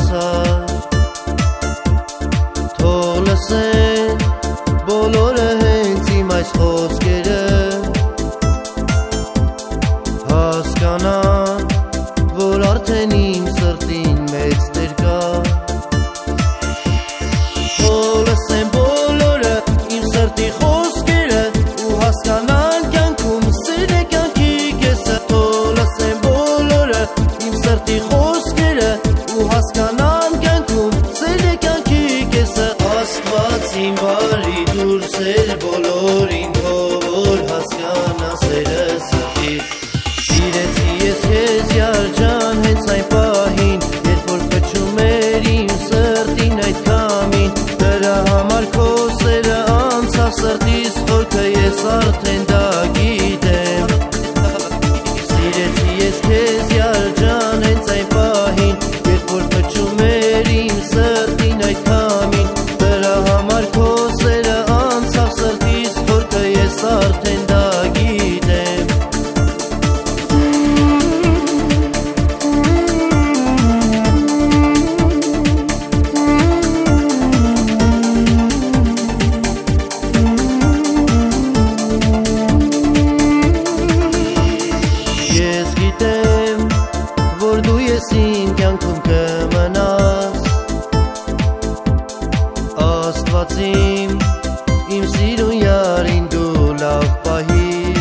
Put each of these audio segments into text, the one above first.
ասար, թող լսեն բոլորը հենց իմ այս խոսքերը, հասկանան, որ արդեն իմ սրտին մեծ տեր կա, թող լսեն բոլորը իմ սրտի խոսքերը ու հասկանան կյանքում սեր է կյանքի կեսը, թող լսեն բոլորը իմ սրտի խոսքերը ու հասկանան կյանքում սեր է կյանքի կեսը, Աստված իմ բարի դուրս էր բոլորին, թող որ հասկանա սերը սրտից, սիրեցի ես քեզ յար ջան հենց այն պահին, երբ որ փչում էր իմ սրտին այդ կամին, դրա համար քո սերը անցավ սրտից խորքը ես արդեն դա գիտեմ, սիրեցի ես քեզ յար ջան հենց այն պահին, երբ որ փչում էր իմ սրտին այդ կամին, դրա համար քո սերը անցավ սրտից խորքը ես արդեն դա գիտեմ, ես գիտեմ, որ դու ես իմ կյանքում կմնաս, Աստված իմ սիրուն յարին դու լավ պահիր,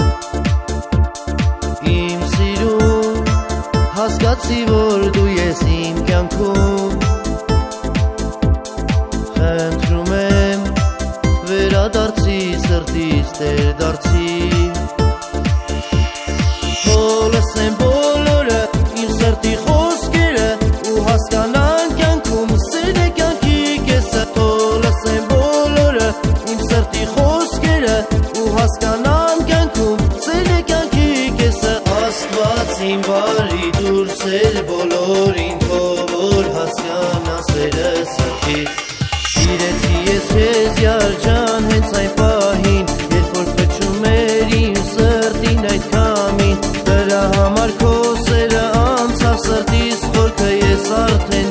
իմ սիրուն հասկացի, որ դու ես իմ կյանքում, խնդրում եմ վերադարձի սրտից Տեր դարձի, թող լսեն բոլորը իմ սրտի խոսքերը ու հասկանան կյանքում սեր է կյանքի կեսը, թող լսեն բոլորը իմ սրտի խոսքերը ու հասկանան կյանքում սեր է կյանքի կեսը, Աստված իմ բարի դուրս էր բոլորին, թող որ հասկանա սերը սրտից, սիրեցի ես քեզ յար ջան հենց այն պահին, երբ որ փչում էր իմ սրտին այդ կամին, դրա համար քո սերը անցավ սրտից խորքը ես արդեն